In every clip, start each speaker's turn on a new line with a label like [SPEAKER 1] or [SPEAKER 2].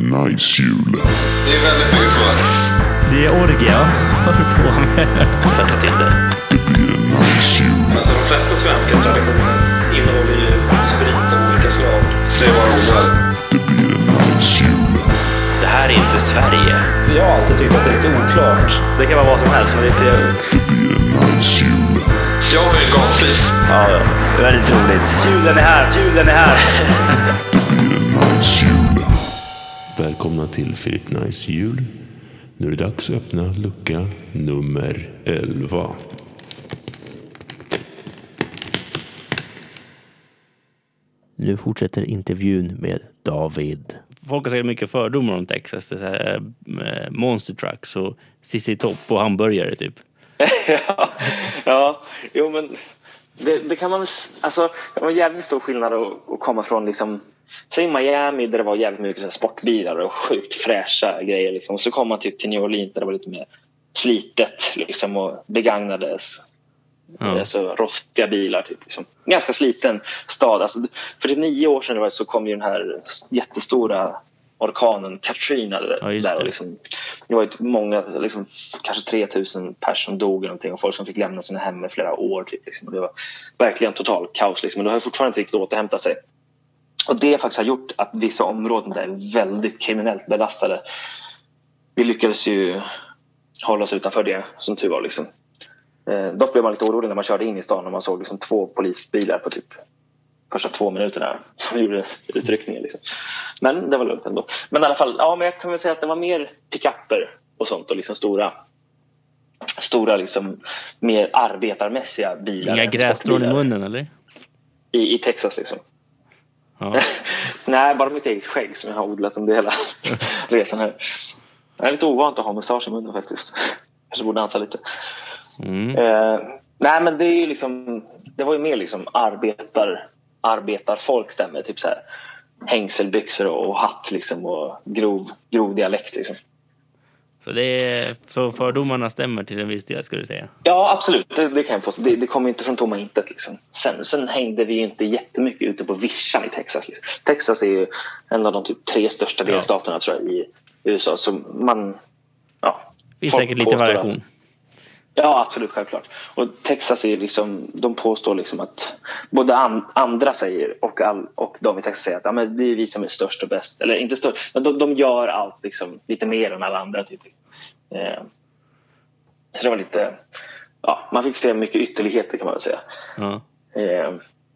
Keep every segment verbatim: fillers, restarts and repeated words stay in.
[SPEAKER 1] nice jul.
[SPEAKER 2] Det är väldigt mycket så.
[SPEAKER 3] Det är orgia. Vad håller du på med? Festa till det.
[SPEAKER 1] Det blir en nice jul.
[SPEAKER 2] Alltså de flesta svenska traditioner innehåller ju sprit av olika slag. Det var roligt.
[SPEAKER 1] Det blir en nice jul.
[SPEAKER 3] Det här är inte Sverige.
[SPEAKER 4] Jag har alltid tyckt att det är lite oklart.
[SPEAKER 3] Det kan vara vad som helst, men det är inte...
[SPEAKER 1] Det blir en nice jul.
[SPEAKER 2] Jag har ju en gasspis.
[SPEAKER 3] Ja, ja. Det är väldigt roligt. Julen är här, julen är här.
[SPEAKER 1] Det blir en nice jul.
[SPEAKER 5] Välkomna till Philip Nice jul. Nu är det dags att öppna lucka nummer elva.
[SPEAKER 3] Nu fortsätter intervjun med David. Folk har säkert mycket fördomar om Texas. Det är så här, äh, monster trucks och Sissi Topp och hamburgare typ.
[SPEAKER 6] ja, ja, jo men det, det kan man väl, alltså det var en jävligt stor skillnad att, att komma från liksom, säg Miami där det var jävligt mycket så här, sportbilar och sjukt fräscha grejer liksom. Och så kom man typ till New Orleans där det var lite mer slitet liksom och begagnades. Ja. Alltså rostiga bilar typ liksom. Ganska sliten stad alltså, för typ nio år sedan så kom ju den här jättestora orkanen Katrina där, ja, där och liksom, det var ju många liksom, kanske tre tusen personer som dog eller någonting, och folk som fick lämna sina hem i flera år typ, liksom. Och det var verkligen total kaos liksom. Men det har fortfarande inte riktigt återhämtat sig, och det faktiskt har gjort att vissa områden där är väldigt kriminellt belastade. Vi lyckades ju hålla oss utanför det, som tur var liksom. Eh, dock blev man lite orolig när man körde in i stan och man såg liksom två polisbilar på typ första två minuterna som gjorde utryckningen liksom. Men det var lugnt ändå. Men i alla fall, ja, men jag kan väl säga att det var mer pick-upper och sånt och liksom stora stora liksom mer arbetarmässiga bilar.
[SPEAKER 3] Inga grässtrån i munnen eller?
[SPEAKER 6] I, i Texas liksom. Ja. Nej, bara mitt eget skägg som jag har odlat under hela resan här. Det är lite ovant att ha mustasch i munnen faktiskt. Kanske borde dansa lite. Mm. Eh, nej, men det är ju liksom, det var ju mer liksom arbetar arbetarfolk där med typ så här hängselbyxor och hatt liksom och grov grov dialekt liksom.
[SPEAKER 3] Så det är, så fördomarna stämmer till en viss del, skulle du säga?
[SPEAKER 6] Ja, absolut. Det, det kan jag påstå. Det, det kommer inte från tomma intet liksom. Sen, sen hängde vi ju inte jättemycket ute på vischan i Texas liksom. Texas är ju en av de typ tre största delstaterna, ja, tror jag, i U S A. Så man, ja,
[SPEAKER 3] finns säkert lite variation.
[SPEAKER 6] Att, ja, absolut, självklart. Och Texas är liksom, de påstår liksom att både an, andra säger och, all, och de i Texas säger att ja, men det är vi som är störst och bäst. Eller inte störst, men de, de gör allt liksom lite mer än alla andra typ. Eh, så det var lite, ja, man fick se mycket ytterligheter kan man väl säga. Mm. Eh,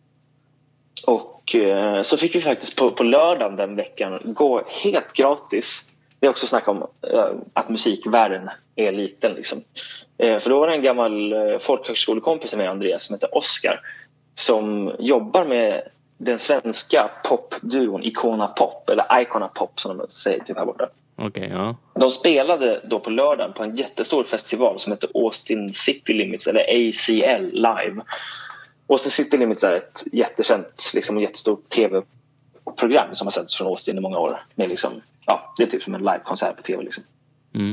[SPEAKER 6] och eh, så fick vi faktiskt på, på lördagen den veckan gå helt gratis. Det är också snack om eh, att musikvärlden är liten liksom. Eh, för då var det en gammal eh, folkhögskolekompis med Andreas som heter Oscar, som jobbar med den svenska popduon Icona Pop, eller Icona Pop som de säger typ här borta.
[SPEAKER 3] Okay, ja.
[SPEAKER 6] De spelade då på lördagen på en jättestor festival som heter Austin City Limits, eller A C L Live. Austin City Limits är ett jättekänt, liksom jättestort tv-program som har setts från Austin i många år. Med liksom, ja, det är typ som en livekonsert på tv liksom. Mm.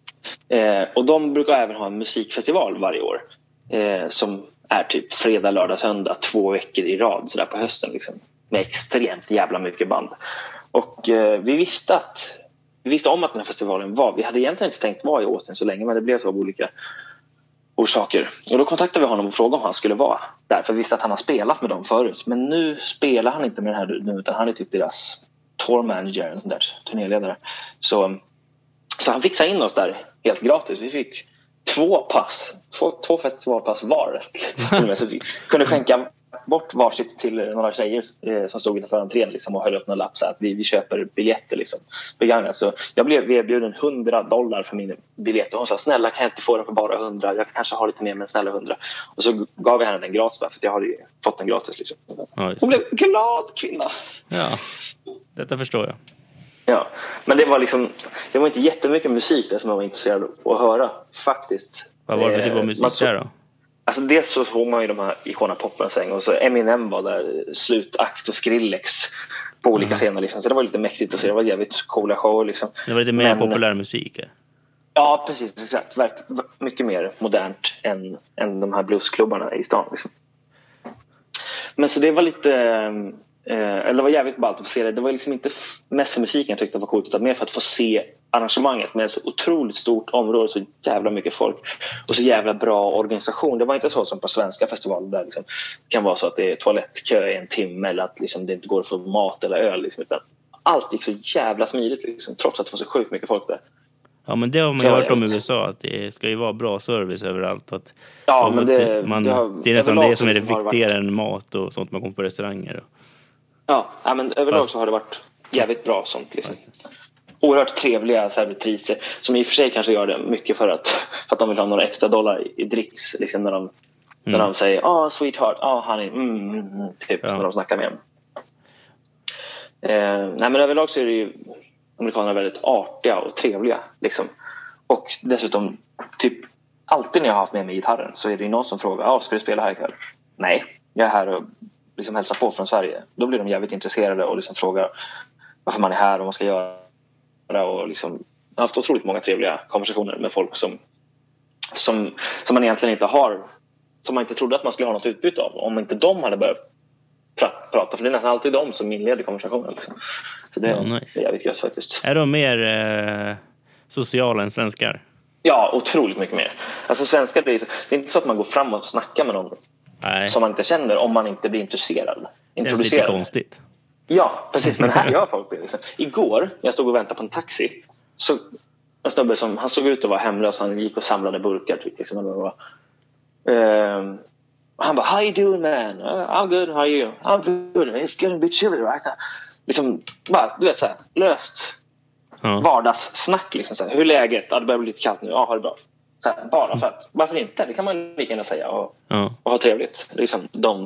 [SPEAKER 6] Eh, och de brukar även ha en musikfestival varje år eh, som är typ fredag, lördag, söndag två veckor i rad så där på hösten liksom, med extremt jävla mycket band. Och eh, vi visste att vi visste om att den här festivalen var, vi hade egentligen inte tänkt vara i Austin så länge, men det blev så av olika orsaker. Och då kontaktade vi honom och frågade om han skulle vara där, för vi visste att han har spelat med dem förut, men nu spelar han inte med den här nu, utan han är typ deras tour manager, en sån där turnéledare. Så, så han fixade in oss där helt gratis. Vi fick två pass, två, två festivalpass var. Så vi kunde skänka bort varsitt till några tjejer eh, som stod utanför entrén liksom, och höll upp någon lapp så att vi, vi köper biljetter liksom, begagnat. Så jag blev erbjuden hundra dollar för min biljett och hon sa, snälla kan jag inte få den för bara hundra, jag kanske har lite mer men snälla hundra. Och så gav vi henne den gratis för att jag hade fått den gratis liksom. Ja, hon blev glad kvinna.
[SPEAKER 3] Ja, detta förstår jag.
[SPEAKER 6] Ja, men det var liksom, det var inte jättemycket musik där som jag var intresserad av att höra faktiskt.
[SPEAKER 3] Vad var det för typ av musik så, där då?
[SPEAKER 6] Alltså dels så såg man ju de här Icona Poppen sväng, och så Eminem var där, Slutakt och Skrillex på olika mm. scener liksom. Så det var lite mäktigt att se, det var jävligt coola show liksom.
[SPEAKER 3] Det var lite mer men, populär musik.
[SPEAKER 6] Ja, precis, exakt. Verk, mycket mer modernt än, än de här bluesklubbarna i stan liksom. Men så det var lite, Eh, eller det var jävligt ballt att få se det. Det var liksom inte f- mest för musiken jag tyckte det var coolt, utan mer för att få se arrangemanget med ett så otroligt stort område, så jävla mycket folk och så jävla bra organisation. Det var inte så som på svenska festivaler där liksom, det kan vara så att det är toalettkö i en timme eller att liksom, det inte går att få mat eller öl liksom, utan allt gick så jävla smidigt liksom, trots att det var så sjukt mycket folk där.
[SPEAKER 3] Ja, men det har man ju hört om i U S A, att det ska ju vara bra service överallt. Att,
[SPEAKER 6] ja, men det,
[SPEAKER 3] man,
[SPEAKER 6] det, har,
[SPEAKER 3] det är nästan det som är det
[SPEAKER 6] liksom
[SPEAKER 3] viktigare än mat och sånt man kommer på restauranger. Och.
[SPEAKER 6] Ja, ja, men överlag
[SPEAKER 3] Fast,
[SPEAKER 6] så har det varit jävligt bra sånt liksom. Oerhört trevliga servitriser som i och för sig kanske gör det mycket för att, för att de vill ha några extra dollar i, i dricks liksom, när de, mm. när de säger ah oh, sweetheart, ah oh, honey, mm, mm, typ ja. När de snackar med dem. Eh, nej, men överlag så är det ju amerikanerna väldigt artiga och trevliga liksom. Och dessutom typ alltid när jag har haft med mig gitarren så är det någon som frågar, ah, ska du spela här ikväll? Nej, jag är här och liksom hälsar på från Sverige. Då blir de jävligt intresserade och liksom frågar varför man är här och vad man ska göra. Och liksom, jag har haft otroligt många trevliga konversationer med folk som, som, som man egentligen inte har, som man inte trodde att man skulle ha något utbyte av om inte de hade börjat pra- prata, för det är nästan alltid de som inleder konversationen liksom. Så det,
[SPEAKER 3] ja, nice.
[SPEAKER 6] det är jävligt gött faktiskt.
[SPEAKER 3] Är de mer eh, sociala än svenskar?
[SPEAKER 6] Ja, otroligt mycket mer. Alltså svenskar, det är, det är inte så att man går fram och snackar med någon Nej. som man inte känner om man inte blir intresserad.
[SPEAKER 3] Det är lite konstigt.
[SPEAKER 6] Ja, precis, men här gör folk det liksom. Igår, när jag stod och väntade på en taxi, så en snubbe som, han såg ut att vara hemlös, han gick och samlade burkar typ, liksom, eller vad det var. Um, han bara, how you doing man? Uh, I'm good, how are you? I'm good, it's getting a bit chilly right now. Liksom, bara, du vet så här, löst ja. vardagssnack liksom, så här, hur är läget? Ja, det börjar bli lite kallt nu, ja, har det bra. Så här, bara för att, varför inte? Det kan man lika gärna säga och, ja. och ha trevligt. Liksom, de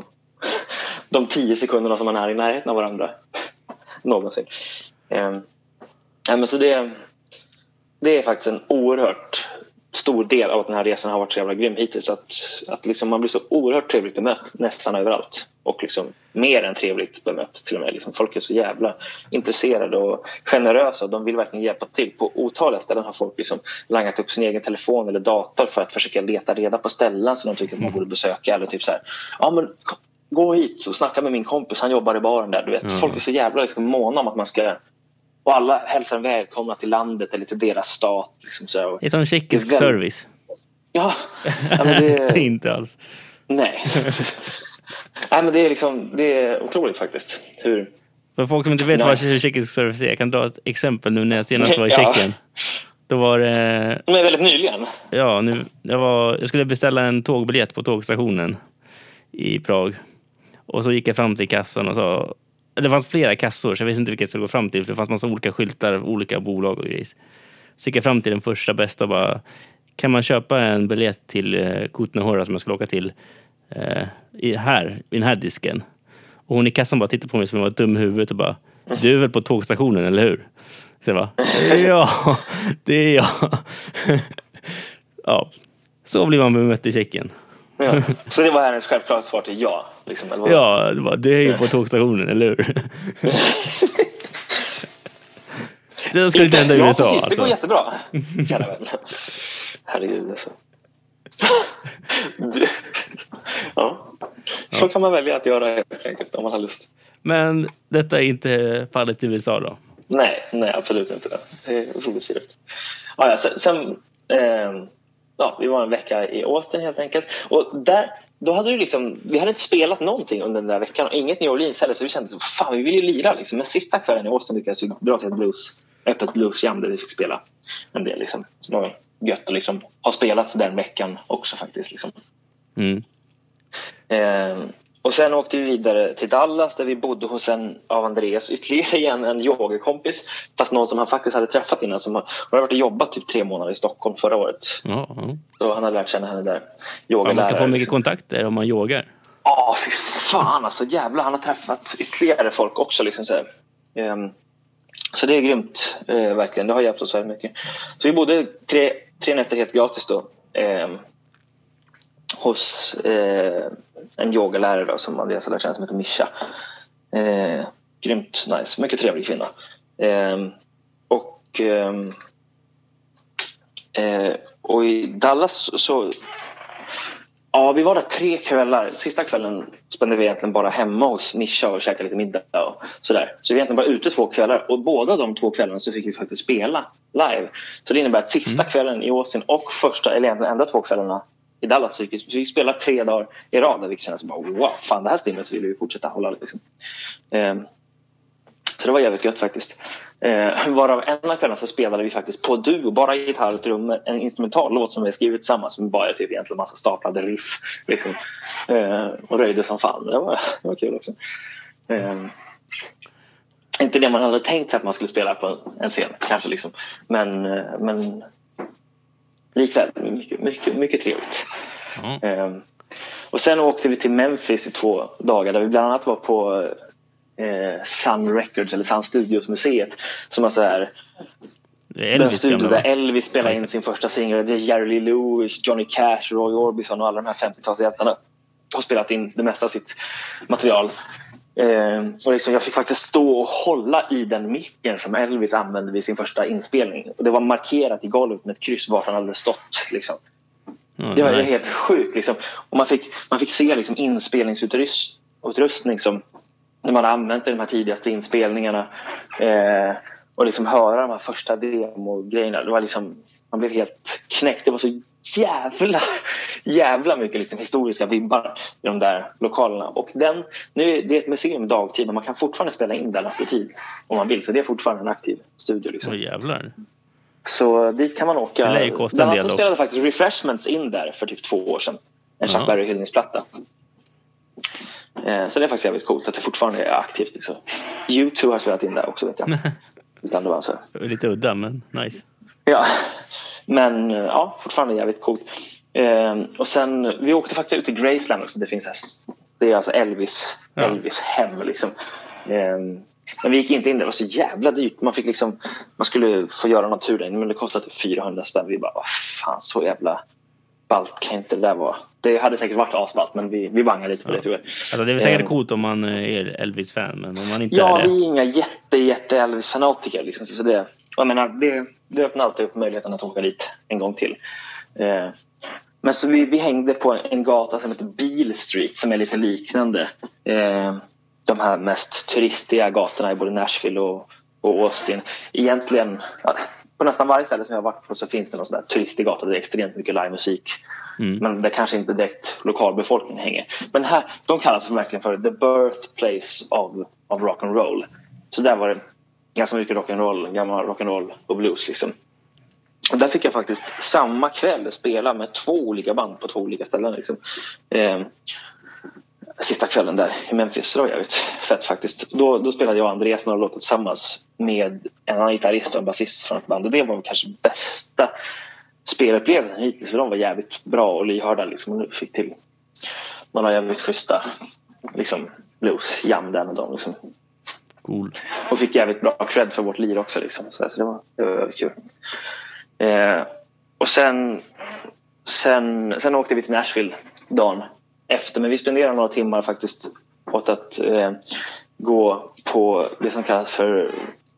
[SPEAKER 6] de tio sekunderna som man är i närheten av varandra någonsin. Um, men så det, det är faktiskt en oerhört stor del av att den här resan har varit så jävla grym hittills. Att, att liksom man blir så oerhört trevligt bemött nästan överallt. Och liksom mer än trevligt bemött till och med. Liksom folk är så jävla intresserade och generösa. De vill verkligen hjälpa till. På otaliga ställen har folk liksom langat upp sin egen telefon eller dator för att försöka leta reda på ställen som de tycker att man borde besöka. Eller typ så här, ja men gå hit och snacka med min kompis, han jobbar i baren där, du vet. Mm. Folk är så jävla liksom måna om att man ska, och alla hälsar välkomna till landet eller till deras stat liksom, så.
[SPEAKER 3] Det är som tjeckisk väl... service.
[SPEAKER 6] Ja, ja men det
[SPEAKER 3] inte alls.
[SPEAKER 6] Nej. Nej, men det är liksom, det är otroligt faktiskt. Hur
[SPEAKER 3] för folk som inte vet nice. vad tjeckisk service är, jag kan dra ett exempel nu när jag senast var i Tjeckien. Ja. Då var det...
[SPEAKER 6] De är väldigt nyligen.
[SPEAKER 3] Ja, nu, jag, var, jag skulle beställa en tågbiljett på tågstationen i Prag. Och så gick jag fram till kassan och sa... Det fanns flera kassor så jag visste inte vilket jag skulle gå fram till. För det fanns massa olika skyltar, olika bolag och grejer. Så gick jag fram till den första bästa och bara... Kan man köpa en biljett till eh, Kutna-Hora som jag skulle åka till eh, i, här, i den här disken? Och hon i kassan bara tittade på mig som jag var dum i huvudet och bara... Du är väl på tågstationen, eller hur? Så jag bara... Ja, det är jag. Ja, så blir man bemött i Tjeckien.
[SPEAKER 6] Ja. Så det var hennes självklart svar till ja liksom, eller vad?
[SPEAKER 3] Ja, det var, det är ju på tågstationen, eller hur? Det skulle inte hända i U S A.
[SPEAKER 6] Ja, precis, det
[SPEAKER 3] alltså.
[SPEAKER 6] går jättebra. Herregud alltså. Du... Ja. Så ja. kan man välja att göra helt enkelt om man har lust.
[SPEAKER 3] Men detta är inte fallet i U S A då?
[SPEAKER 6] Nej, nej absolut inte det. Det är otroligt trevligt. Ja, ja, sen... sen eh... Ja, vi var en vecka i Austin helt enkelt. Och där, då hade du liksom, vi hade inte spelat någonting under den där veckan och inget New Orleans heller, så vi kände att fan, vi vill ju lira liksom. Men sista kvällen i Austin lyckades vi dra till ett blues, öppet bluesjam där vi fick spela en del liksom. Så det var gött att liksom ha spelat den veckan också faktiskt liksom.
[SPEAKER 3] Mm.
[SPEAKER 6] Eh, och sen åkte vi vidare till Dallas där vi bodde hos en av Andreas ytterligare igen, en yogakompis, fast någon som han faktiskt hade träffat innan, som har, har varit och jobbat typ tre månader i Stockholm förra året.
[SPEAKER 3] Ja, ja.
[SPEAKER 6] Så han hade lärt känna henne där.
[SPEAKER 3] Ja, man kan få mycket liksom. kontakter om man yogar.
[SPEAKER 6] Ja, fy fan alltså, jävla. Han har träffat ytterligare folk också liksom så här. Um, så det är grymt, uh, verkligen. Det har hjälpt oss väldigt mycket. Så vi bodde tre, tre nätter helt gratis då. Um, hos uh, en yogalärare då, som Andreas har lärt känna, som heter Mischa. Uh, grymt nice, mycket trevlig kvinna. Um, och um, uh, och i Dallas så Ja, vi var där tre kvällar. Sista kvällen spenderade vi egentligen bara hemma hos Mischa och käkade lite middag och sådär. Så vi var egentligen bara ute två kvällar. Och båda de två kvällarna så fick vi faktiskt spela live. Så det innebär att sista mm. kvällen i Austin och första, eller egentligen enda två kvällarna i Dallas så vi fick spela tre dagar i rad. Där vi kände som bara, wow, fan det här stimmet vill vi fortsätta hålla liksom. Ehm. Så det var jävligt gött faktiskt. Eh, varav en av kvällarna så spelade vi faktiskt på duo, bara gitarr och trummor, en instrumentallåt som vi skrivit tillsammans som bara är typ egentligen massa staplade riff liksom. Eh, och röjde som fan. Det var, det var kul också. Eh, inte det man hade tänkt sig att man skulle spela på en scen kanske liksom. Men, men likväl mycket, mycket, mycket trevligt. Mm. Eh, och sen åkte vi till Memphis i två dagar där vi bland annat var på Eh, Sun Records eller Sun Studios museet som är så här den studio där Elvis spelade in sin första singel. Det är Jerry Lee Lewis, Johnny Cash, Roy Orbison och alla de här femtiotalshjältarna har spelat in det mesta av sitt material. Eh, och liksom jag fick faktiskt stå och hålla i den micken som Elvis använde vid sin första inspelning. Och det var markerat i golvet med ett kryss vart han hade stått liksom. Oh, det var nice. Helt sjukt liksom. Och man fick, man fick se liksom inspelningsutrustning som när man har använt de här tidigaste inspelningarna eh, och liksom höra de här första demo-grejerna. Det var liksom, man blev helt knäckt. Det var så jävla, jävla mycket liksom historiska vibbar i de där lokalerna. Och den, nu är det ett museum dagtid, men man kan fortfarande spela in där nattetid om man vill. Så det är fortfarande en aktiv studio. Liksom.
[SPEAKER 3] Åh jävlar.
[SPEAKER 6] Så dit kan man åka.
[SPEAKER 3] Det kostar en del.
[SPEAKER 6] Så spelade faktiskt Refreshments in där för typ två år sedan. En Chuck Berry hyllningsplatta. Så det är faktiskt jävligt coolt att det fortfarande är aktivt liksom. U två har spelat in där också vet jag. Utan det var så.
[SPEAKER 3] Lite udda men nice.
[SPEAKER 6] Ja. Men ja, fortfarande jävligt coolt. Eh, och sen vi åkte faktiskt ut till Graceland också. Det finns här, det är alltså Elvis ja. Elvis hem liksom. Eh, men vi gick inte in där. Det var så jävla dyrt. Man fick liksom man skulle få göra någon tur där men det kostade typ fyrahundra spänn. Vi bara vad fan så jävla ballt kan inte det där vara. Det hade säkert varit asballt men vi, vi bangade lite på det. Ja.
[SPEAKER 3] Alltså, det är väl säkert um, coolt om man är Elvis-fan men om man inte
[SPEAKER 6] ja,
[SPEAKER 3] är det.
[SPEAKER 6] Ja, vi är inga jätte, jätte Elvis-fanatiker liksom. Så det, jag menar, det, det öppnar alltid upp möjligheten att åka dit en gång till. Uh, men så vi, vi hängde på en, en gata som heter Beale Street som är lite liknande uh, de här mest turistiga gatorna i både Nashville och, och Austin. Egentligen... På nästan varje ställe som jag har varit på så finns det någon sån där turistig gata där det är extremt mycket livemusik. Mm. Men det kanske inte direkt lokalbefolkningen hänger. Men här, de kallas verkligen för the birthplace of, of rock and roll. Så där var det ganska mycket rock and roll, gammal rock and roll och blues liksom. Och där fick jag faktiskt samma kväll spela med två olika band på två olika ställen liksom. Eh, sista kvällen där i Memphis, så det var jävligt fett faktiskt. Då, då spelade jag och Andreas några låtar tillsammans med en annan gitarrist och en basist från ett band. Och det var kanske bästa spelupplevelsen hittills, för de var jävligt bra och lyhörda liksom. Och nu fick till man har jävligt schyssta liksom blues jam där med dem liksom.
[SPEAKER 3] Cool.
[SPEAKER 6] Och fick jävligt bra cred för vårt lir också liksom. Så, så det var, det var väldigt kul. Eh, och sen sen, sen åkte vi till Nashville dagen efter, men vi spenderade några timmar faktiskt åt att eh, gå på det som kallas för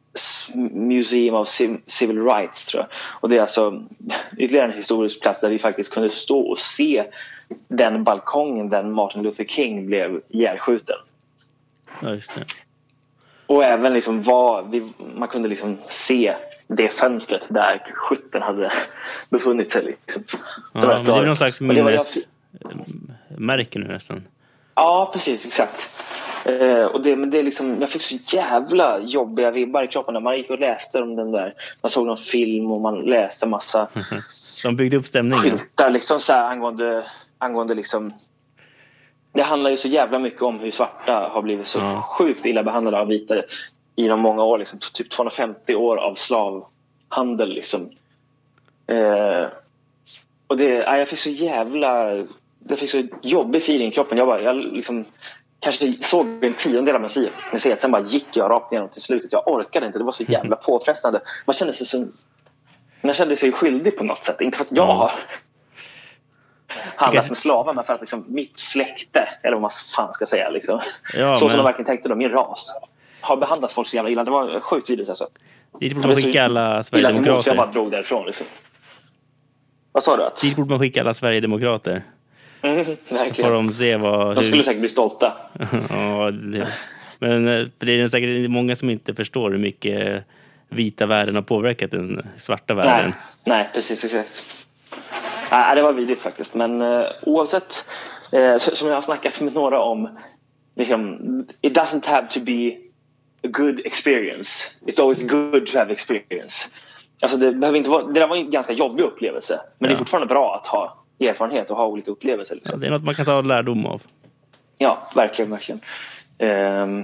[SPEAKER 6] Museum of Civil Rights tror jag. Och det är alltså ytterligare en historisk plats där vi faktiskt kunde stå och se den balkongen där Martin Luther King blev ihjälskjuten.
[SPEAKER 3] Ja, just det.
[SPEAKER 6] Och även liksom vad vi, man kunde liksom se det fönstret där skytten hade befunnit sig liksom.
[SPEAKER 3] Ja, det var men det är någon slags minnesmärke nu nästan.
[SPEAKER 6] Ja, precis, exakt. Eh, och det, men det är liksom, jag fick så jävla jobbiga vibbar i kroppen när man gick och läste om den där. Man såg någon film och man läste massa
[SPEAKER 3] de byggde upp stämningen.
[SPEAKER 6] Skyltar liksom så här angående, angående liksom. Det handlar ju så jävla mycket om hur svarta har blivit så ja. sjukt illa behandlade av vita i de många år liksom, typ tvåhundrafemtio år av slavhandel liksom. Eh, och det, ja, jag fick så jävla jag fick så jobbig feeling i kroppen. Jag bara, jag liksom kanske såg en tiondel av museet, museet sen bara gick jag rakt igenom till slutet. Jag orkade inte, det var så jävla påfrestande. Man kände sig så man kände sig skyldig på något sätt, inte för att jag har handlat med slavar, men för att liksom mitt släkte, eller vad man fan ska säga liksom. Ja, så men... som de verkligen tänkte då, min ras har behandlat folk så jävla illa. Det var sjukt vidrigt alltså.
[SPEAKER 3] Dit borde man skicka alla Sverigedemokrater.
[SPEAKER 6] Jag bara drog därifrån liksom. Vad sa du? Att?
[SPEAKER 3] Dit borde man skicka alla Sverigedemokrater.
[SPEAKER 6] Mm,
[SPEAKER 3] Så
[SPEAKER 6] verkligen.
[SPEAKER 3] får de se vad...
[SPEAKER 6] De skulle
[SPEAKER 3] hur...
[SPEAKER 6] säkert bli stolta.
[SPEAKER 3] ja, det... Men för det är säkert många som inte förstår hur mycket vita världen har påverkat den svarta världen.
[SPEAKER 6] Nej, nej precis, exakt. Nej, det var vidrigt faktiskt. Men eh, oavsett, eh, som jag har snackat med några om, liksom, it doesn't have to be a good experience. It's always good to have experience. Alltså det behöver inte vara, det där var en ganska jobbig upplevelse. Men ja. Det är fortfarande bra att ha erfarenhet och ha olika upplevelser. Liksom.
[SPEAKER 3] Ja, det är något man kan ta lärdom av.
[SPEAKER 6] Ja, verkligen, verkligen. Um,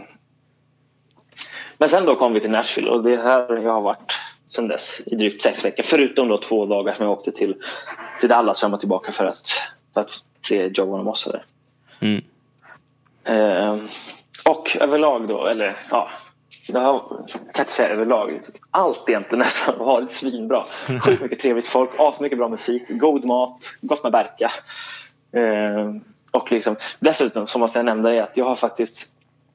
[SPEAKER 6] men sen då kom vi till Nashville och det är här jag har varit sedan dess i drygt sex veckor. Förutom då två dagar som jag åkte till, till Dallas fram och tillbaka för att, för att se Joe Bonamassa där.
[SPEAKER 3] Mm.
[SPEAKER 6] Um, och överlag då, eller ja, jag kan inte säga överlag. Allt egentligen nästan har varit svinbra. Sjukt mycket trevligt folk, asmycket mycket bra musik, god mat, gott med Berka. Um, och liksom, dessutom, som jag nämnde, är att jag har faktiskt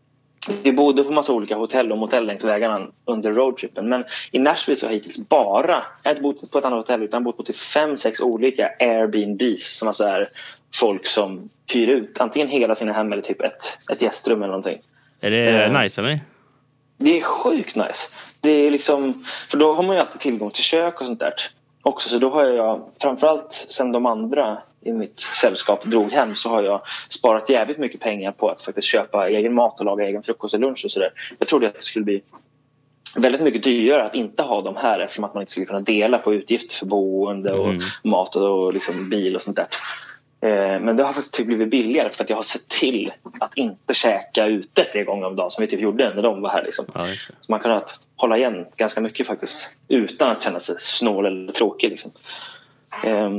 [SPEAKER 6] vi bodde på massa olika hotell och motell längs vägarna under roadtrippen. Men i Nashville så har jag hittills bara jag har inte bott på ett annat hotell utan bott på till fem, sex olika Airbnbs som alltså är folk som hyr ut antingen hela sina hem eller typ ett, ett gästrum eller någonting.
[SPEAKER 3] Är det
[SPEAKER 6] uh,
[SPEAKER 3] nice eller?
[SPEAKER 6] Det är sjukt nice. Det är liksom, för då har man ju alltid tillgång till kök och sånt där också, så då har jag framförallt sen de andra i mitt sällskap drog hem så har jag sparat jävligt mycket pengar på att faktiskt köpa egen mat och laga egen frukost och lunch och sådär. Jag trodde att det skulle bli väldigt mycket dyrare att inte ha dem här eftersom att man inte skulle kunna dela på utgifter för boende och mm. mat och liksom bil och sånt där. Eh, men det har faktiskt blivit billigare för att jag har sett till att inte käka ute tre gånger om dagen som vi typ gjorde när de var här liksom. Ja, så man kan hålla igen ganska mycket faktiskt utan att känna sig snål eller tråkig liksom. Eh,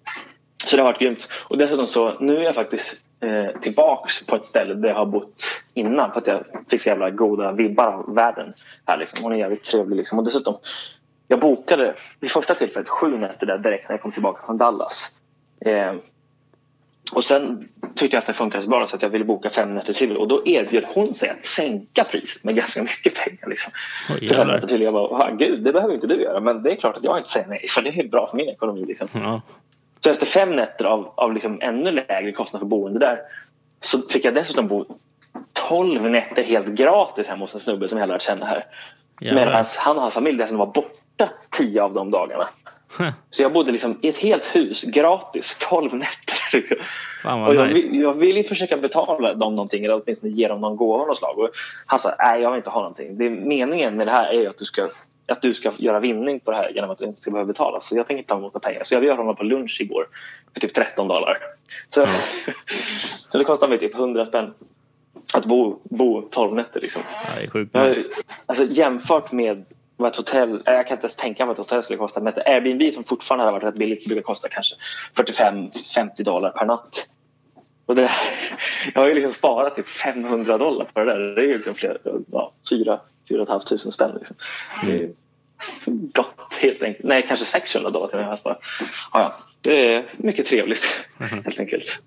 [SPEAKER 6] Så det har varit grymt. Och dessutom så, nu är jag faktiskt eh, tillbaks på ett ställe där jag har bott innan för att jag fick så jävla goda vibbar av världen här liksom. Hon är jävligt trevlig liksom. Och dessutom, jag bokade vid första tillfället sju nätter där direkt när jag kom tillbaka från Dallas. Eh, och sen tyckte jag att det funkade så bra så att jag ville boka fem nätter till. Och då erbjöd hon sig att sänka priset med ganska mycket pengar liksom.
[SPEAKER 3] Oj,
[SPEAKER 6] för fem nätter till. Jag bara, gud, det behöver inte du göra. Men det är klart att jag inte säger nej, för det är bra för min ekonomi liksom.
[SPEAKER 3] Ja.
[SPEAKER 6] Så efter fem nätter av, av liksom ännu lägre kostnad för boende där så fick jag dessutom bo tolv nätter helt gratis hemma hos en snubbe som jag lärt känna här. Medan han och hans familj dessutom var borta tio av de dagarna. Så jag bodde liksom i ett helt hus gratis tolv nätter.
[SPEAKER 3] Fan vad
[SPEAKER 6] och jag,
[SPEAKER 3] nice.
[SPEAKER 6] jag ville försöka betala dem någonting eller åtminstone ge dem någon gåva av något slag. Och han sa, nej jag vill inte ha någonting. Det är, meningen med det här är att du ska att du ska göra vinning på det här genom att du inte ska behöva betala. Så jag tänker inte ta emot pengar. Så jag bjöd honom på lunch igår för typ tretton dollar. Så, mm. så det kostar mig typ hundra spänn att bo, bo tolv nätter liksom.
[SPEAKER 3] Ja, det är sjukt
[SPEAKER 6] jag,
[SPEAKER 3] nice.
[SPEAKER 6] Alltså jämfört med vad ett hotell, jag kan inte ens tänka vad ett hotell skulle kosta. Men ett Airbnb som fortfarande hade varit rätt billigt brukar kosta kanske fyrtiofem till femtio dollar per natt. Och det, jag har ju liksom sparat typ femhundra dollar på det där. Det är ju liksom flera, ja, fyra fyra och ett halvt tusen spänn liksom. Det är gott helt enkelt. Nej, kanske sexhundra dollar till mig. Ja, ja. Det är mycket trevligt helt enkelt.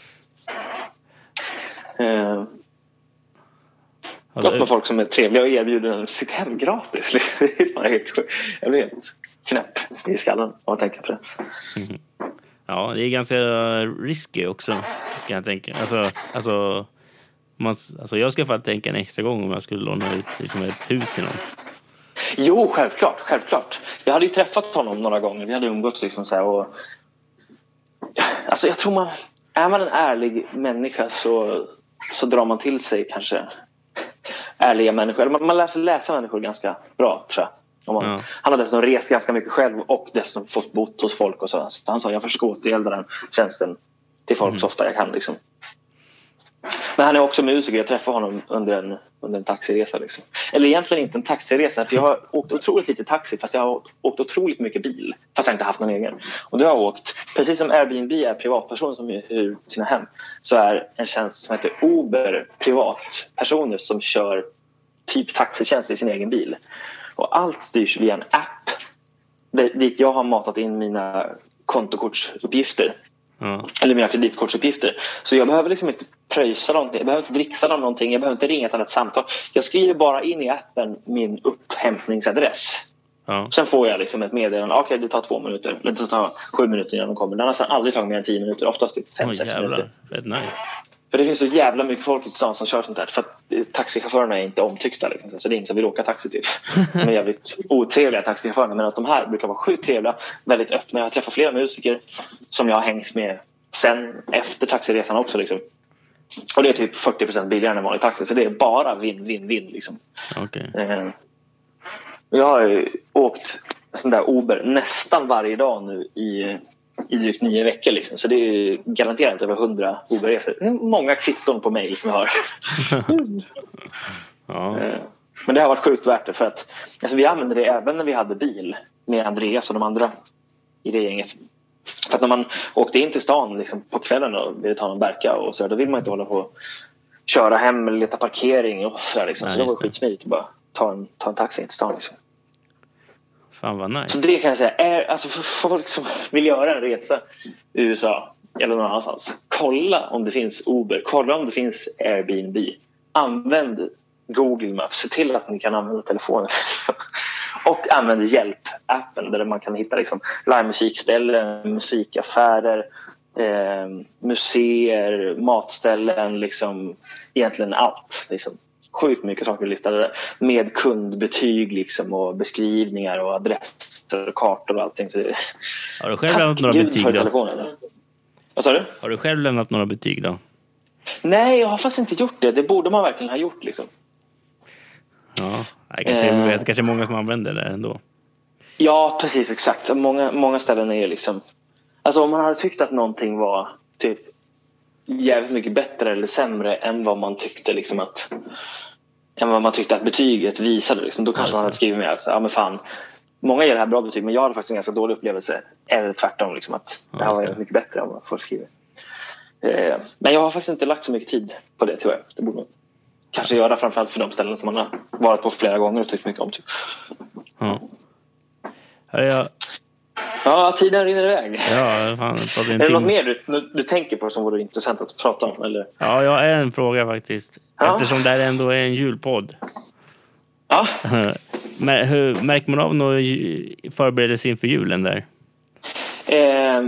[SPEAKER 6] Eh, gott med folk som är trevliga och erbjuder sitt hem gratis. Det är fan helt sjukt. Jag blir helt knäpp i skallen av att tänka på det.
[SPEAKER 3] Mm. Ja, det är ganska risky också kan jag tänka. Alltså, alltså Man, alltså jag ska faktiskt tänka en extra gång om jag skulle låna ut liksom ett hus till någon.
[SPEAKER 6] Jo, självklart, självklart. Jag hade ju träffat honom några gånger. Vi hade umgåtts liksom så här och alltså jag tror man är man en ärlig människa så så drar man till sig kanske ärliga människor. Eller man, man lär sig läsa människor ganska bra, tror jag. Man, ja. Han har dessutom rest ganska mycket själv och dessutom fått bott hos folk och så. Så han sa jag försöker återgälda den tjänsten till folk mm. så ofta jag kan liksom. Men han är också musiker. Jag träffade honom under en, under en taxiresa liksom. Eller egentligen inte en taxiresa, för jag har åkt otroligt lite taxi fast jag har åkt otroligt mycket bil fast jag inte haft någon egen. Och då har jag åkt, precis som Airbnb är privatpersoner som hyr sina hem, så är en tjänst som heter Uber privatpersoner som kör typ taxitjänst i sin egen bil. Och allt styrs via en app dit jag har matat in mina kontokortsuppgifter. Mm. Eller mina kreditkortsuppgifter. Så jag behöver liksom inte pröjsa någonting. Jag behöver inte dricksa dem någonting. Jag behöver inte ringa ett annat samtal. Jag skriver bara in i appen min upphämtningsadress.
[SPEAKER 3] Ja.
[SPEAKER 6] Sen får jag liksom ett meddelande. Okej, okay, det tar två minuter. Eller det tar sju minuter innan de kommer. Det har nästan aldrig tagit mer än tio minuter. Oftast typ fem,
[SPEAKER 3] Oj,
[SPEAKER 6] sex
[SPEAKER 3] jävlar.
[SPEAKER 6] minuter.
[SPEAKER 3] Rätt nice.
[SPEAKER 6] För det finns så jävla mycket folk i stan som kör sånt här. För att taxichaufförerna är inte omtyckta. Liksom. Så det är ingen som vill åka taxi typ. De är jävligt otrevliga taxichaufförerna. Medan de här brukar vara sjukt trevliga. Väldigt öppna. Jag har träffat flera musiker som jag har hängt med sen efter taxiresan också. Liksom. Och det är typ fyrtio procent billigare än vanlig taxi. Så det är bara vinn, vinn, vinn. Liksom.
[SPEAKER 3] Okay.
[SPEAKER 6] Eh, jag har ju åkt sån där Uber nästan varje dag nu i... i drygt nio veckor liksom. Så det är garanterat över hundra Uberresor. Det är många kvitton på mejl som jag har.
[SPEAKER 3] Ja.
[SPEAKER 6] Men det har varit sjukt värt det för att alltså, vi använde det även när vi hade bil med Andreas och de andra i det gänget. För att när man åkte in till stan liksom, på kvällen och ville ta någon berka och så, då vill man inte hålla på och köra hem eller leta parkering och så där, liksom. Nej, så det var skitsmidigt att bara ta en, ta en taxi in till stan liksom.
[SPEAKER 3] Fan vad nice.
[SPEAKER 6] Så det kan jag säga är, alltså för folk som vill göra en resa i U S A eller någon annanstans, kolla om det finns Uber, kolla om det finns Airbnb, använd Google Maps, se till att ni kan använda telefonen och använd hjälp-appen där man kan hitta liksom livemusikställen, musikaffärer, eh, museer, matställen, liksom egentligen allt liksom. Sjukt mycket saker listade med kundbetyg liksom, och beskrivningar och adresser och kartor och allting. Så
[SPEAKER 3] har du själv lämnat några betyg då?
[SPEAKER 6] Telefonen. Vad sa du?
[SPEAKER 3] Har du själv lämnat några betyg då?
[SPEAKER 6] Nej, jag har faktiskt inte gjort det. Det borde man verkligen ha gjort liksom.
[SPEAKER 3] Ja, jag kanske,
[SPEAKER 6] eh.
[SPEAKER 3] vet, kanske många som använder det ändå.
[SPEAKER 6] Ja, precis, exakt. Många, många ställen är liksom... Alltså om man hade tyckt att någonting var typ jävligt mycket bättre eller sämre än vad man tyckte liksom att än vad man tyckte att betyget visade liksom, då kanske alltså. Man hade skrivit med alltså, ja men fan, många ger det här bra betyg men jag hade faktiskt en ganska dålig upplevelse eller tvärtom liksom, att ja, det här var det. Mycket bättre än vad folk skriver. Eh, men jag har faktiskt inte lagt så mycket tid på det tyvärr. Det borde man kanske göra, framförallt för de ställen som man har varit på flera gånger och tyckt mycket om typ.
[SPEAKER 3] Ja. Här är jag...
[SPEAKER 6] Ja, tiden rinner iväg.
[SPEAKER 3] Ja, fan,
[SPEAKER 6] är det något mer du, du tänker på som vore intressant att prata om? Eller?
[SPEAKER 3] Ja, jag har en fråga faktiskt. Ja. Eftersom det här ändå är en julpodd.
[SPEAKER 6] Ja.
[SPEAKER 3] Men hur märker man av någon förberedelse inför julen där?
[SPEAKER 6] Eh,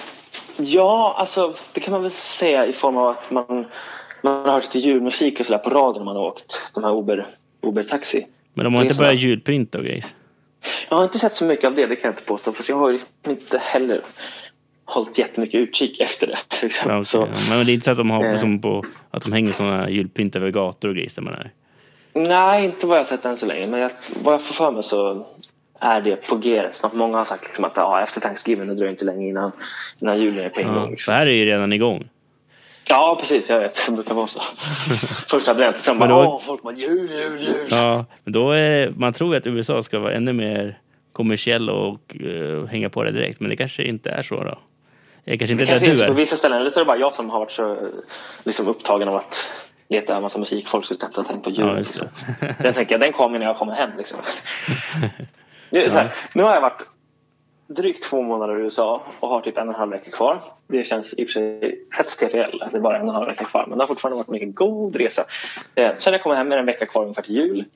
[SPEAKER 6] ja, alltså det kan man väl säga i form av att man, man har hört lite julmusik och sådär på radion när man har åkt de här Uber, Uber-taxi.
[SPEAKER 3] Men de har inte börjat julpynta och grejs? Jag
[SPEAKER 6] har inte sett så mycket av det, det kan jag inte påstå. För jag har ju inte heller hållit jättemycket utkik efter det. Liksom.
[SPEAKER 3] Ja, okay.
[SPEAKER 6] Så,
[SPEAKER 3] men det är inte så att de, har
[SPEAKER 6] eh,
[SPEAKER 3] som på, att de hänger sådana julpynt över gator och grejs där man är? Nej,
[SPEAKER 6] inte vad jag har sett än så länge. Men jag, vad jag får för mig så är det på G. Snart många har sagt liksom att ja, efter Thanksgiving det dröjer inte länge innan, innan julen är på en
[SPEAKER 3] ja,
[SPEAKER 6] gång. Liksom.
[SPEAKER 3] Så här är ju redan igång.
[SPEAKER 6] Ja, precis. Jag vet. Det brukar vara så. Första advent, sen bara,
[SPEAKER 3] då,
[SPEAKER 6] åh, folk bara, jul, jul, jul.
[SPEAKER 3] Ja, men då är, man tror ju att U S A ska vara ännu mer kommersiell och uh, hänga på det direkt. Men det kanske inte är så då. Det kanske inte
[SPEAKER 6] det kanske
[SPEAKER 3] där
[SPEAKER 6] är
[SPEAKER 3] du är.
[SPEAKER 6] På vissa ställen, eller så är det bara jag som har varit så liksom, upptagen av att leta en massa musik. Folk skulle knappt ha tänkt på jul.
[SPEAKER 3] Ja,
[SPEAKER 6] liksom. Den tänker jag, den kommer när jag kommer hem. Liksom. Det är så här, nu har jag varit drygt två månader i U S A och har typ en och en halv vecka kvar. Det känns i och för sig fett T F L. Det är bara en och en halv vecka kvar. Men det har fortfarande varit en mycket god resa. Eh, sen jag kommer hem med en vecka kvar ungefär till jul.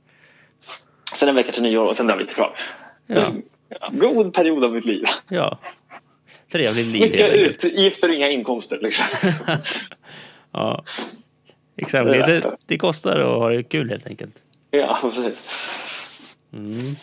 [SPEAKER 6] Sen en vecka till nyår och sen är jag lite kvar.
[SPEAKER 3] Ja.
[SPEAKER 6] Ja, god period av mitt liv.
[SPEAKER 3] Ja, trevligt liv.
[SPEAKER 6] Mycket utgifter och inga inkomster liksom.
[SPEAKER 3] Ja, exakt. Det, det kostar att ha det kul helt enkelt.
[SPEAKER 6] Ja, precis.
[SPEAKER 3] Mm.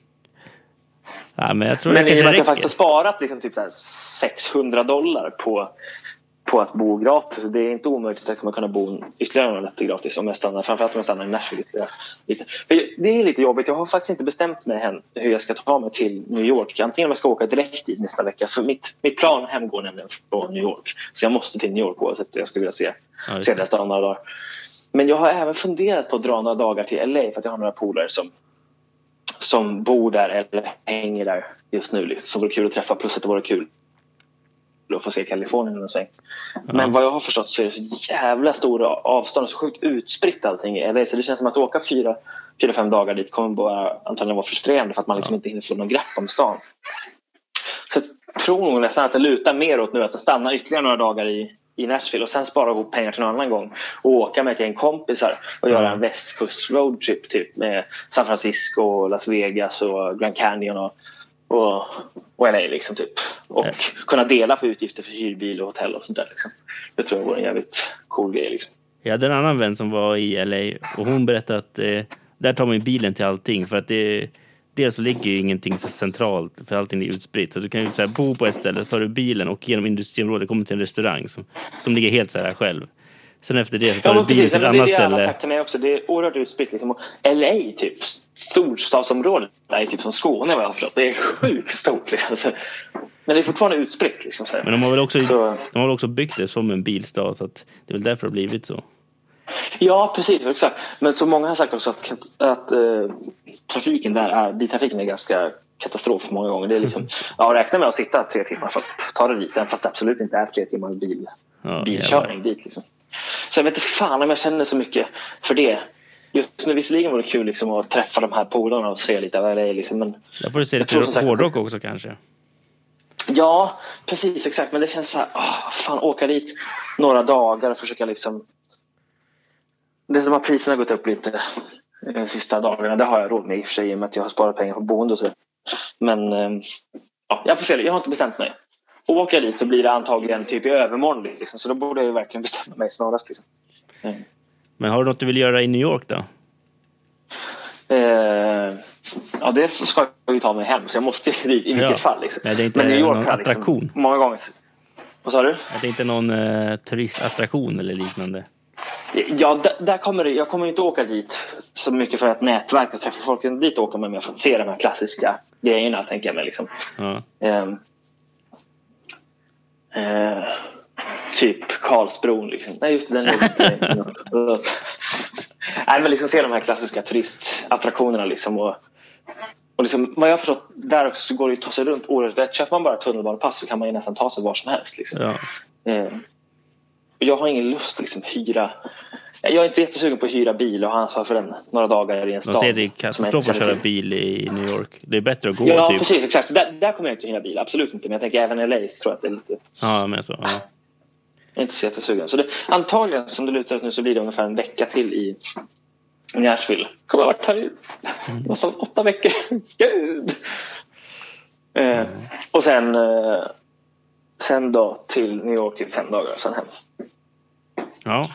[SPEAKER 3] Ja, men jag tror
[SPEAKER 6] men
[SPEAKER 3] det kanske
[SPEAKER 6] jag
[SPEAKER 3] räcker.
[SPEAKER 6] har faktiskt sparat liksom typ så här sexhundra dollar på, på att bo gratis. Det är inte omöjligt att jag kommer kunna bo ytterligare några nätter gratis om jag stannar, framförallt om jag stannar i Nashville ytterligare lite. För det är lite jobbigt. Jag har faktiskt inte bestämt mig än hur jag ska ta mig till New York. Antingen om jag ska åka direkt dit nästa vecka. För mitt, mitt plan hem går nämligen från New York. Så jag måste till New York oavsett jag skulle vilja se,
[SPEAKER 3] ja,
[SPEAKER 6] se den stan några dagar. Men jag har även funderat på att dra några dagar till L A för att jag har några polare som som bor där eller hänger där just nu. Så vore det kul att träffa, plus att det vore kul att få se Kalifornien och sväng. Ja. Men vad jag har förstått så är det så jävla stora avstånd och så sjukt utspritt allting i L A. Så det känns som att åka fyra, fyra fem dagar dit kommer bara antagligen vara frustrerande för att man liksom inte hinner få någon grepp om stan. Så jag tror nog nästan att det lutar mer åt nu att stanna ytterligare några dagar i, i Nashville och sen spara ihop pengar till någon annan gång och åka med till en kompisar och göra en västkust roadtrip typ med San Francisco, Las Vegas och Grand Canyon och, och, och L A liksom typ. Och ja. kunna dela på utgifter för hyrbil och hotell och sånt där liksom. Det tror jag var en jävligt cool grej liksom.
[SPEAKER 3] Jag hade en annan vän som var i L A och hon berättade att eh, där tar man bilen till allting för att det dels så ligger ju ingenting så centralt för allting är utspritt. Så du kan ju så här, bo på ett ställe, så tar du bilen och genom industriområdet kommer till en restaurang som, som ligger helt så här själv. Sen efter det så tar ja, du bilen precis, till ett annat ställe. Det är det sagt till mig också. Det är oerhört utspritt. Liksom. L A typ, storstadsområdet, det är typ som Skåne vad jag har förstått. Det är sjukt stort. Liksom. Men det är fortfarande utspritt. Liksom, så här. Men de har väl också,
[SPEAKER 6] så...
[SPEAKER 3] de har väl också byggt det som en bilstad så att det är väl därför det har blivit så.
[SPEAKER 6] Ja, precis, exakt. Men så många har sagt också att, att uh, trafiken där är, biltrafiken är ganska katastrof många gånger. Det är liksom, ja, räkna med att sitta tre timmar för att ta det dit, fast det absolut inte är tre timmar bil, ja, bilkörning dit. Liksom. Så jag vet inte fan om jag känner så mycket för det. Just nu visserligen var det kul liksom, att träffa de här polarna och se lite vad det är. Liksom, men
[SPEAKER 3] jag får se lite hårdrock också kanske.
[SPEAKER 6] Ja, precis, exakt. Men det känns så här, åh, fan, åka dit några dagar och försöka liksom... Det som har priserna gått upp lite de sista dagarna, det har jag råd med i och för sig i och med att jag har sparat pengar på boende och så. Men ja, jag får se, jag har inte bestämt mig. Och åker jag dit så blir det antagligen typ i övermorgon liksom, så då borde jag verkligen bestämma mig snarast liksom. Mm.
[SPEAKER 3] Men har du något du vill göra i New York då?
[SPEAKER 6] Eh, ja, det ska jag ju ta mig hem så jag måste i, i vilket ja. fall liksom.
[SPEAKER 3] Nej, det är inte
[SPEAKER 6] men New York
[SPEAKER 3] någon
[SPEAKER 6] har, liksom,
[SPEAKER 3] attraktion.
[SPEAKER 6] Många gånger. Vad sa du?
[SPEAKER 3] Det är inte någon eh, turistattraktion eller liknande.
[SPEAKER 6] Ja, där, där kommer det, jag kommer inte åka dit så mycket för att nätverka och träffa folk. Dit åker man med för att se de här klassiska grejerna, tänker jag mig liksom.
[SPEAKER 3] Ja.
[SPEAKER 6] Eh, eh, typ Karlsbron liksom. Nej, just den är Nej, men liksom se de här klassiska turistattraktionerna liksom och, och liksom, vad jag har förstått, där också så går det ju att ta sig runt året rätt. Köper man bara tunnelbanepass så kan man ju nästan ta sig var som helst liksom.
[SPEAKER 3] Ja.
[SPEAKER 6] Eh, jag har ingen lust att liksom hyra. Jag är inte jättesugen på att hyra bil och han sa för den några dagar i en stad.
[SPEAKER 3] De säger det är katastrof att köra bil i New York. Det är bättre att gå
[SPEAKER 6] ja,
[SPEAKER 3] typ.
[SPEAKER 6] Ja, precis, exakt. Där, där kommer jag inte hyra bil, absolut inte. Men jag tänker även i L A tror jag att det är lite...
[SPEAKER 3] Ja, men så. Ja.
[SPEAKER 6] Jag är inte så jättesugen. Så det, antagligen, som det lutar ut nu, så blir det ungefär en vecka till i Nashville. Kommer jag ha varit här i nästan åtta veckor. Gud! Eh, och sen... Eh, sen då till New York i fem dagar och sen hem.
[SPEAKER 3] Ja.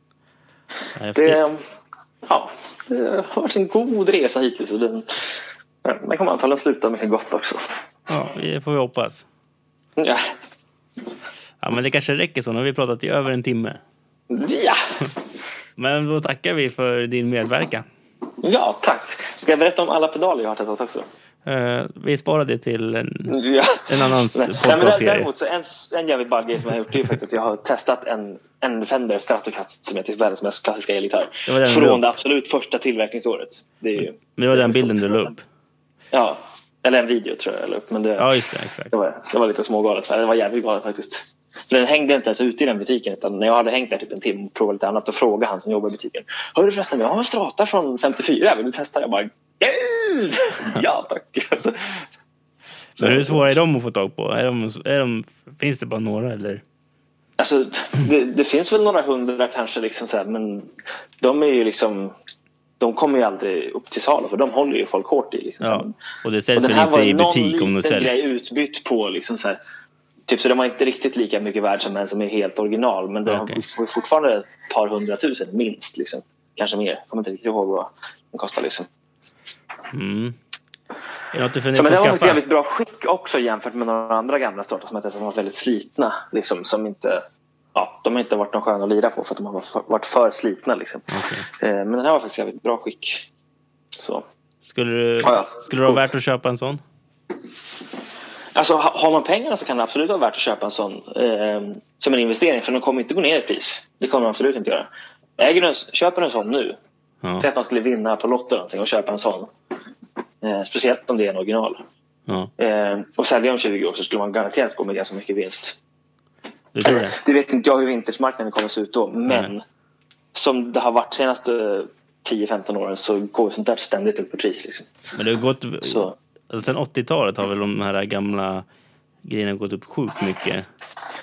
[SPEAKER 6] Det, ja, det har varit en god resa hittills och den, den kommer antagligen sluta mycket gott också.
[SPEAKER 3] Ja, det får vi hoppas.
[SPEAKER 6] Ja.
[SPEAKER 3] Ja, men det kanske räcker så. Nu har vi pratat i över en timme.
[SPEAKER 6] Ja.
[SPEAKER 3] Men då tackar vi för din medverkan.
[SPEAKER 6] Ja, tack. Ska jag berätta om alla pedaler jag har testat också?
[SPEAKER 3] Uh, vi sparar det till en,
[SPEAKER 6] ja.
[SPEAKER 3] en annan podcastserie.
[SPEAKER 6] Däremot så en, en jävligt ball grej som jag har gjort det är faktiskt att jag har testat en, en Fender Stratocaster som heter världens mest klassiska elgitarr. Från det absolut första tillverkningsåret. Det är ju,
[SPEAKER 3] men det var den bilden du la upp?
[SPEAKER 6] Ja, eller en video tror jag. Eller upp, men det,
[SPEAKER 3] ja, just det, exakt.
[SPEAKER 6] Det var, det var lite smågalet. Det var jävligt galet faktiskt. För den hängde inte ens ute i den butiken utan när jag hade hängt där typ en timme och provat lite annat och frågade han som jobbar i butiken. Hör du förresten, jag har en Strata från femtiofyra, vill du testa? Jag bara, gud! Ja, tack. Så,
[SPEAKER 3] men hur svåra är de att få tag på? Är de, är de, finns det bara några eller?
[SPEAKER 6] Alltså, det, det finns väl några hundra kanske liksom så här, men de är ju liksom, de kommer ju aldrig upp till salu för de håller ju folk hårt i liksom,
[SPEAKER 3] ja. Och det säljs
[SPEAKER 6] och
[SPEAKER 3] väl inte i butik om det säljs?
[SPEAKER 6] Den här var någon liten grej utbytt på liksom så här. Typ så de var inte riktigt lika mycket värd som en som är helt original. Men det okay. får fortfarande ett par hundratusen minst liksom. Kanske mer, jag kommer inte riktigt ihåg vad den kostar liksom.
[SPEAKER 3] Mm. Är något du funderar
[SPEAKER 6] så, men
[SPEAKER 3] på
[SPEAKER 6] det var
[SPEAKER 3] skaffa?
[SPEAKER 6] ett jävligt bra skick också jämfört med några andra gamla startar som, som var väldigt slitna liksom, som inte, ja, de har inte varit någon skön att lira på för att de har varit för slitna liksom. Okay. eh, Men den här var faktiskt jävligt bra skick. Så.
[SPEAKER 3] Skulle du,
[SPEAKER 6] ja, ja.
[SPEAKER 3] skulle det vara värt att köpa en sån?
[SPEAKER 6] Alltså har man pengarna så kan det absolut vara värt att köpa en sån eh, som en investering, för de kommer inte gå ner i pris. Det kommer de absolut inte göra. Äger du en, köper en sån nu, ja. Säg att man skulle vinna på Lotto någonting och köpa en sån, eh, speciellt om det är en original, ja. eh, och sälja om tjugo år så skulle man garanterat gå med ganska mycket vinst.
[SPEAKER 3] Du tror det?
[SPEAKER 6] Det vet inte jag hur vintersmarknaden kommer att se ut då, men
[SPEAKER 3] Nej.
[SPEAKER 6] som det har varit senaste tio femton åren så går sånt där ständigt upp på pris liksom.
[SPEAKER 3] Men det har gått
[SPEAKER 6] så.
[SPEAKER 3] Alltså, sen åttiotalet har väl de här gamla grejerna gått upp sjukt mycket.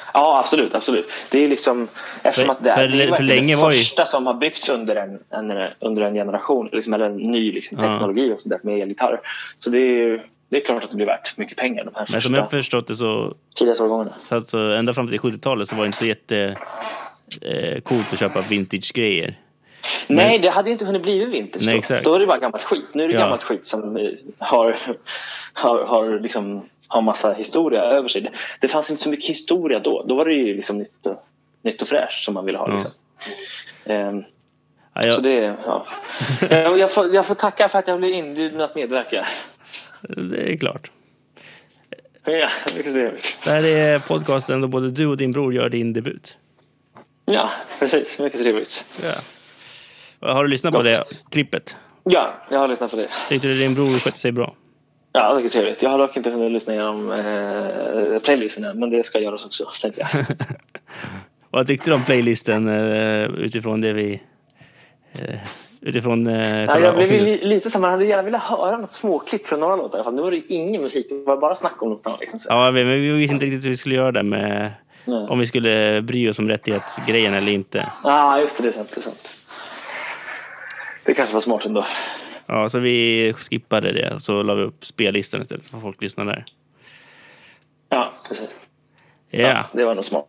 [SPEAKER 6] Ja, absolut, absolut. Det är liksom eftersom
[SPEAKER 3] För-
[SPEAKER 6] att det, är-
[SPEAKER 3] för-
[SPEAKER 6] det är
[SPEAKER 3] för
[SPEAKER 6] verkligen
[SPEAKER 3] länge
[SPEAKER 6] det
[SPEAKER 3] var ju-
[SPEAKER 6] första som har byggts under en, en under en generation liksom, eller en ny liksom, teknologi och sånt där med elgitarr. Så det är ju det är klart att det blir värt mycket pengar de här
[SPEAKER 3] Men som jag har förstått det så,
[SPEAKER 6] tidiga årgångarna.
[SPEAKER 3] alltså, ända fram till sjuttiotalet så var det inte så jätte eh, coolt att köpa vintage-grejer.
[SPEAKER 6] Nej, det hade inte hunnit bli vintage
[SPEAKER 3] Nej,
[SPEAKER 6] då.
[SPEAKER 3] exakt.
[SPEAKER 6] Då är det bara gammalt skit. Nu är det
[SPEAKER 3] Ja.
[SPEAKER 6] gammalt skit som eh, har, har, har, liksom, har massa historia över sig. Det, det fanns inte så mycket historia då. Då var det ju liksom nytt och, nytt och fräscht som man ville ha.
[SPEAKER 3] Ja.
[SPEAKER 6] Liksom. Ehm,
[SPEAKER 3] Ja, jag,
[SPEAKER 6] Så det, ja. jag, jag, får, jag får tacka för att jag blev inbjuden att medverka.
[SPEAKER 3] det är klart.
[SPEAKER 6] Ja, mycket trevligt.
[SPEAKER 3] Det här är podcasten då både du och din bror gör din debut.
[SPEAKER 6] Ja, precis. Mycket trevligt.
[SPEAKER 3] Ja. Har du lyssnat på
[SPEAKER 6] Gott.
[SPEAKER 3] det klippet?
[SPEAKER 6] Ja, jag har lyssnat på det.
[SPEAKER 3] Tyckte du din bror skötte sig bra?
[SPEAKER 6] Ja, mycket trevligt. Jag har dock inte hunnit lyssna igenom eh, playlisten än, men det ska göras också, tänkte jag.
[SPEAKER 3] Vad tyckte du om playlisten eh, utifrån det vi... Eh, utifrån eh,
[SPEAKER 6] Ja,
[SPEAKER 3] själva
[SPEAKER 6] jag blev
[SPEAKER 3] avsnittet?
[SPEAKER 6] li- lite som man hade gärna velat höra något småklipp från några låtar. För nu var det ingen musik, det var bara snack om låtarna. Liksom, så.
[SPEAKER 3] Ja, jag vet, men vi visste inte riktigt hur vi skulle göra det med...
[SPEAKER 6] Nej.
[SPEAKER 3] Om vi skulle bry oss om rättighetsgrejen eller inte.
[SPEAKER 6] Ja, just det, det är sant, det är sant. Det kanske var smart ändå.
[SPEAKER 3] Ja, så vi skippade det och så la vi upp spellistan istället så får folk lyssna där.
[SPEAKER 6] Ja, precis.
[SPEAKER 3] Ja,
[SPEAKER 6] Det var nog smart.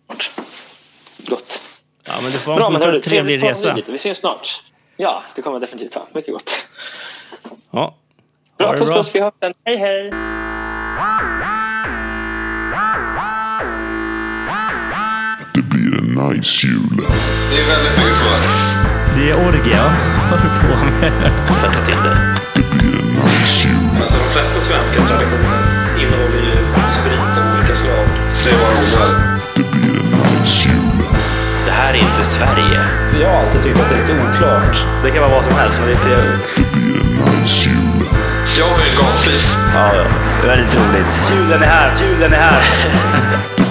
[SPEAKER 6] Gott.
[SPEAKER 3] ja men du får
[SPEAKER 6] Bra,
[SPEAKER 3] en
[SPEAKER 6] men
[SPEAKER 3] fortsatt
[SPEAKER 6] hörru,
[SPEAKER 3] trevlig
[SPEAKER 6] trevligt
[SPEAKER 3] resa.
[SPEAKER 6] att vi syns snart. Ja, det kommer jag definitivt ha. Mycket gott.
[SPEAKER 3] Ja,
[SPEAKER 6] Bra,
[SPEAKER 3] ha det
[SPEAKER 6] puss
[SPEAKER 3] bra.
[SPEAKER 6] puss, vi hörs sen. Hej, hej!
[SPEAKER 1] Det blir en nice jul.
[SPEAKER 2] Det är väldigt mycket svårt.
[SPEAKER 3] Det är orgia. Vad håller du på med? Festa till det.
[SPEAKER 1] Det blir en nice jul.
[SPEAKER 2] Alltså de flesta svenska traditioner innehåller ju sprit av olika slag. Det var det.
[SPEAKER 1] Det blir en nice jul.
[SPEAKER 4] Det här är inte Sverige.
[SPEAKER 2] Jag har alltid tyckt att det är lite oklart.
[SPEAKER 4] Det kan vara vad som helst, men det är trevligt.
[SPEAKER 1] Det blir en nice jul.
[SPEAKER 2] Jag har ju en gasspis.
[SPEAKER 4] Ja, ja. Det är väldigt roligt. Julen är här, julen är här.